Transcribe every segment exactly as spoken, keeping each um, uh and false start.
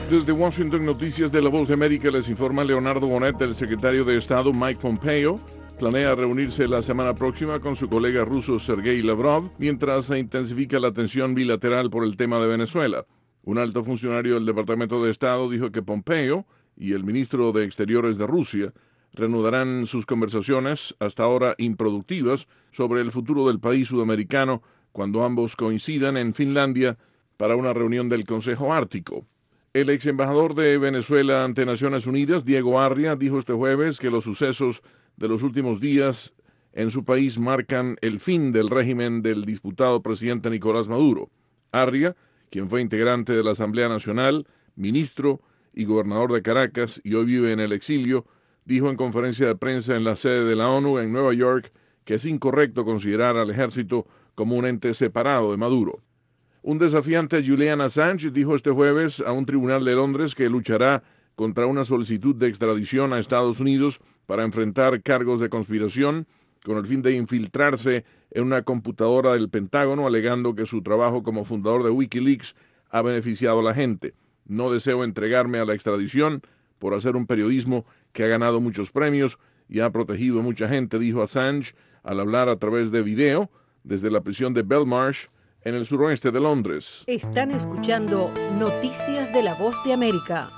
Desde Washington, Noticias de la Voz de América, les informa Leonardo Bonet. El secretario de Estado Mike Pompeo planea reunirse la semana próxima con su colega ruso Sergei Lavrov mientras se intensifica la tensión bilateral por el tema de Venezuela. Un alto funcionario del Departamento de Estado dijo que Pompeo y el ministro de Exteriores de Rusia reanudarán sus conversaciones, hasta ahora improductivas, sobre el futuro del país sudamericano cuando ambos coincidan en Finlandia para una reunión del Consejo Ártico. El ex embajador de Venezuela ante Naciones Unidas, Diego Arria, dijo este jueves que los sucesos de los últimos días en su país marcan el fin del régimen del disputado presidente Nicolás Maduro. Arria, quien fue integrante de la Asamblea Nacional, ministro y gobernador de Caracas y hoy vive en el exilio, dijo en conferencia de prensa en la sede de la ONU en Nueva York que es incorrecto considerar al ejército como un ente separado de Maduro. Un desafiante, Julian Assange, dijo este jueves a un tribunal de Londres que luchará contra una solicitud de extradición a Estados Unidos para enfrentar cargos de conspiración con el fin de infiltrarse en una computadora del Pentágono, alegando que su trabajo como fundador de Wikileaks ha beneficiado a la gente. No deseo entregarme a la extradición por hacer un periodismo que ha ganado muchos premios y ha protegido a mucha gente, dijo Assange al hablar a través de video desde la prisión de Belmarsh, en el suroeste de Londres. Están escuchando Noticias de la Voz de América.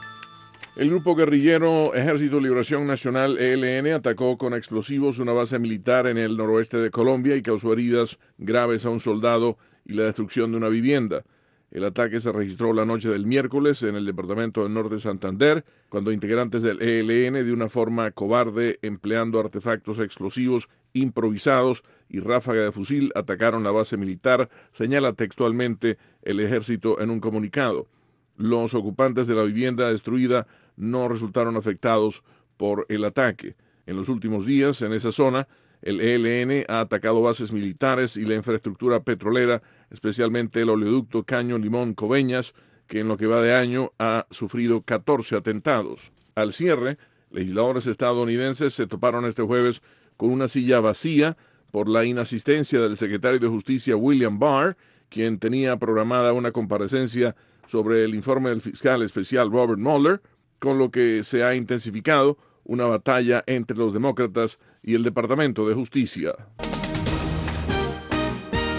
El grupo guerrillero Ejército de Liberación Nacional, E L N, atacó con explosivos una base militar en el noroeste de Colombia y causó heridas graves a un soldado y la destrucción de una vivienda. El ataque se registró la noche del miércoles en el departamento del norte de Santander, cuando integrantes del E L N, de una forma cobarde, empleando artefactos explosivos improvisados y ráfaga de fusil, atacaron la base militar, señala textualmente el ejército en un comunicado. Los ocupantes de la vivienda destruida no resultaron afectados por el ataque. En los últimos días, en esa zona, el E L N ha atacado bases militares y la infraestructura petrolera, especialmente el oleoducto Caño Limón Coveñas, que en lo que va de año ha sufrido catorce atentados. Al cierre, legisladores estadounidenses se toparon este jueves con una silla vacía por la inasistencia del secretario de Justicia William Barr, quien tenía programada una comparecencia sobre el informe del fiscal especial Robert Mueller, con lo que se ha intensificado una batalla entre los demócratas y el Departamento de Justicia.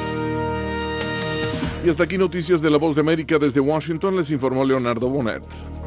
Y hasta aquí Noticias de la Voz de América. Desde Washington les informó Leonardo Bonet.